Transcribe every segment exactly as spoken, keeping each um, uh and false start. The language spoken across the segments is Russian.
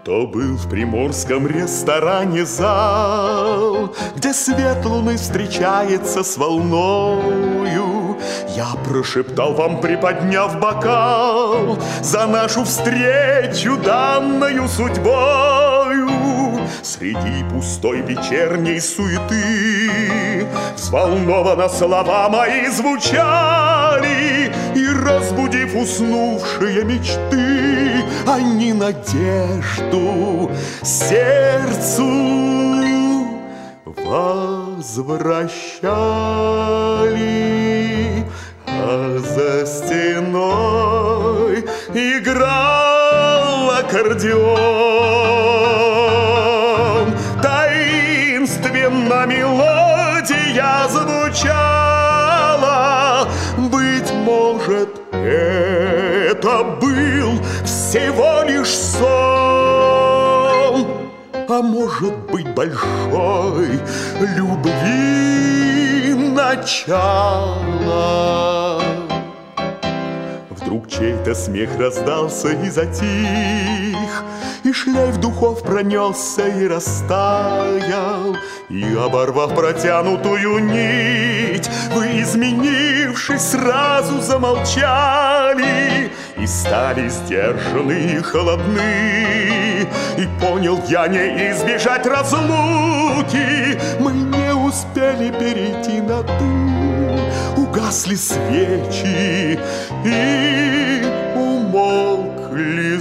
То был в приморском ресторане зал, где свет луны встречается с волною. Я прошептал вам, приподняв бокал, за нашу встречу, данную судьбою. Среди пустой вечерней суеты взволнованно слова мои звучали, и, разбудив уснувшие мечты, они надежду сердцу возвращали. А за стеной играл аккордеон, таинственно мелодия звучала. Быть может, это был всего лишь сон, а может быть, большой любви начало. Вдруг чей-то смех раздался и затих, и шлейф духов пронесся и растаял. И, оборвав протянутую нить, вы, изменившись, сразу замолчали и стали сдержаны и холодны. И понял я, не избежать разлуки, мы не успели перейти на «ты». Угасли свечи и умолкли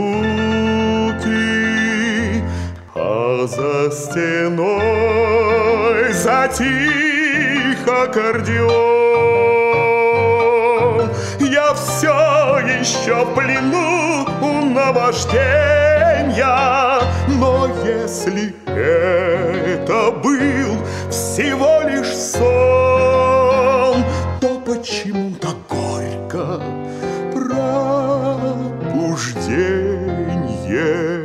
звуки, а за стеной затих аккордеон. Я все еще в плену у наважденья, но если это был всего лишь сон, то почему так горько пробужденье?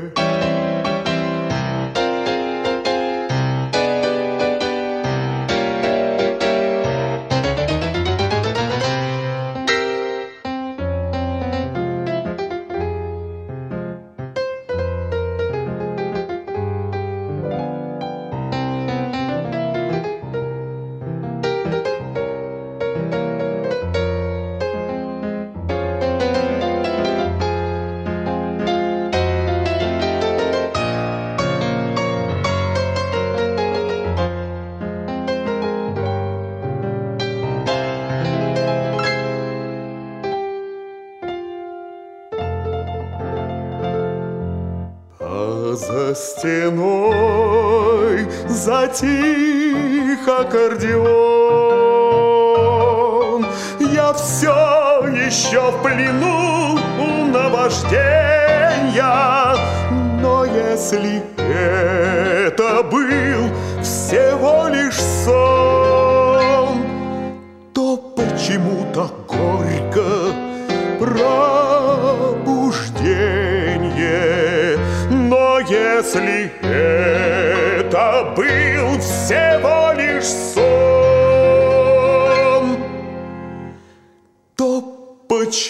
За стеной затих аккордеон. Я все еще в плену у наважденья, но если это был всего лишь сон, то почему так горько пробужденье? Но если это был всего лишь сон, то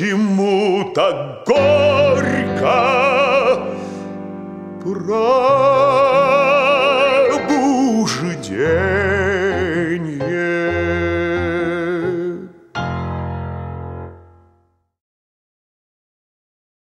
почему так горько пробужденье?